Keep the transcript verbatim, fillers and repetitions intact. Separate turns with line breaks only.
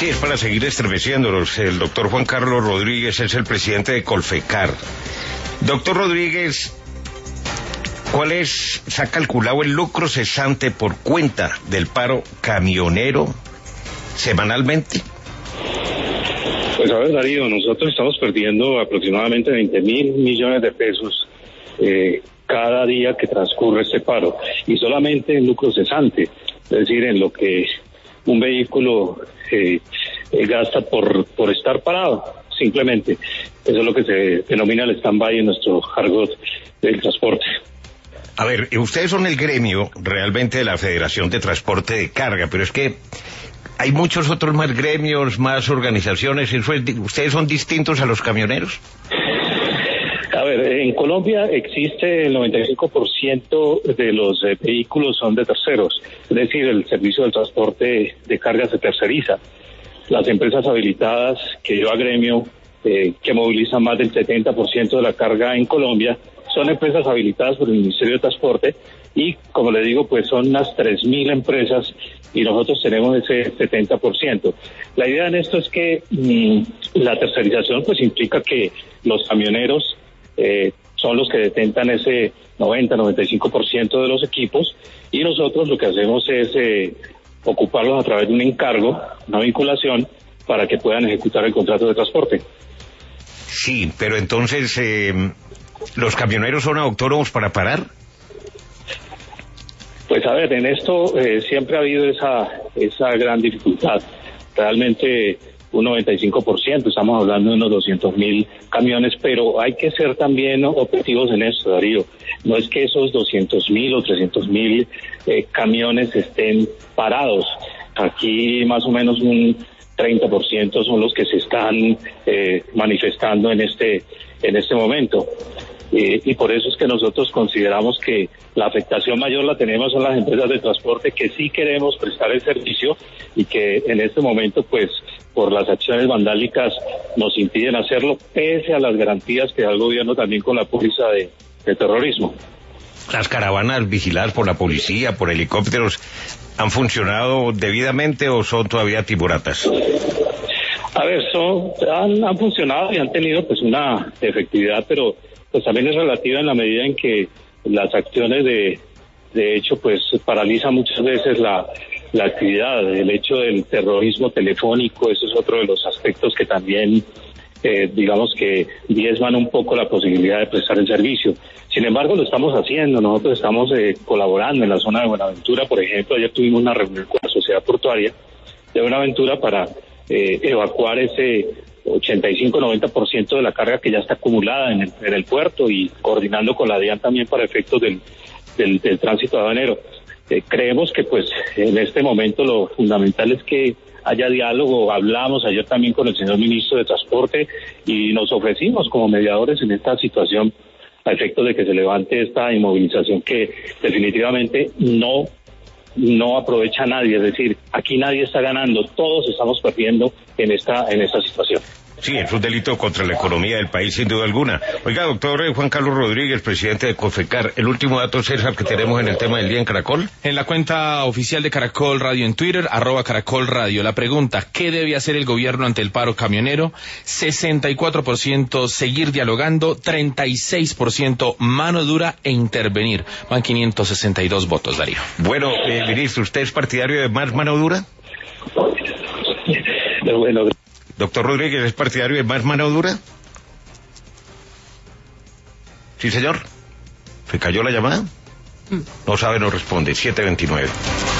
Sí, es para seguir estremeciéndolos. El doctor Juan Carlos Rodríguez es el presidente de Colfecar. Doctor Rodríguez, ¿cuál es, se ha calculado el lucro cesante por cuenta del paro camionero semanalmente?
Pues a ver, Darío, nosotros estamos perdiendo aproximadamente veinte mil millones de pesos eh, cada día que transcurre este paro, y solamente en lucro cesante, es decir, en lo que un vehículo eh, eh, gasta por, por estar parado, simplemente. Eso es lo que se denomina el stand-by en nuestro argot del transporte.
A ver, ustedes son el gremio realmente de la Federación de Transporte de Carga, pero es que hay muchos otros más gremios, más organizaciones. ¿Eso es, ustedes son distintos a los camioneros?
A ver, en Colombia existe el noventa y cinco por ciento de los eh, vehículos son de terceros, es decir, el servicio del transporte de carga se terceriza. Las empresas habilitadas que lleva gremio, eh, que movilizan más del setenta por ciento de la carga en Colombia, son empresas habilitadas por el Ministerio de Transporte y, como le digo, pues son unas tres mil empresas y nosotros tenemos ese setenta por ciento. La idea en esto es que mmm, la tercerización pues implica que los camioneros Eh, son los que detentan ese noventa a noventa y cinco por ciento de los equipos, y nosotros lo que hacemos es eh, ocuparlos a través de un encargo, una vinculación, para que puedan ejecutar el contrato de transporte.
Sí, pero entonces, eh, ¿los camioneros son autónomos para parar?
Pues a ver, en esto eh, siempre ha habido esa, esa gran dificultad. Realmente un noventa y cinco por ciento, estamos hablando de unos doscientos mil camiones, pero hay que ser también objetivos en esto, Darío. No es que esos doscientos mil o trescientos mil eh, camiones estén parados. Aquí más o menos un treinta por ciento son los que se están eh, manifestando en este, en este momento. Eh, y por eso es que nosotros consideramos que la afectación mayor la tenemos en las empresas de transporte, que sí queremos prestar el servicio y que en este momento, pues, por las acciones vandálicas nos impiden hacerlo, pese a las garantías que da el gobierno también con la póliza de, de terrorismo.
¿Las caravanas vigiladas por la policía, por helicópteros, han funcionado debidamente o son todavía timoratas?
A ver, son, han, han funcionado y han tenido pues una efectividad, pero pues también es relativa en la medida en que las acciones de, de hecho pues paralizan muchas veces la, la actividad. El hecho del terrorismo telefónico, eso es otro de los aspectos que también eh, digamos que diezman un poco la posibilidad de prestar el servicio. Sin embargo, lo estamos haciendo, nosotros estamos eh, colaborando en la zona de Buenaventura. Por ejemplo, ayer tuvimos una reunión con la sociedad portuaria de Buenaventura para eh, evacuar ese ochenta y cinco a noventa por ciento de la carga que ya está acumulada en el, en el puerto, y coordinando con la DIAN también para efectos del, del, del tránsito aduanero. Eh, creemos que pues en este momento lo fundamental es que haya diálogo. Hablamos ayer también con el señor ministro de Transporte y nos ofrecimos como mediadores en esta situación a efectos de que se levante esta inmovilización que definitivamente no no aprovecha a nadie. Es decir, aquí nadie está ganando, todos estamos perdiendo en esta en esta situación.
Sí, es un delito contra la economía del país, sin duda alguna. Oiga, doctor Juan Carlos Rodríguez, presidente de Colfecar, el último dato, César, que tenemos en el tema del día en Caracol.
En la cuenta oficial de Caracol Radio en Twitter, arroba Caracol Radio, la pregunta: ¿qué debe hacer el gobierno ante el paro camionero? sesenta y cuatro por ciento seguir dialogando, treinta y seis por ciento mano dura e intervenir. Van quinientos sesenta y dos votos, Darío.
Bueno, eh, ministro, ¿usted es partidario de más mano dura?
Bueno,
Doctor Rodríguez, ¿es partidario de más mano dura? Sí, señor. ¿Se cayó la llamada? No sabe, no responde. siete veintinueve.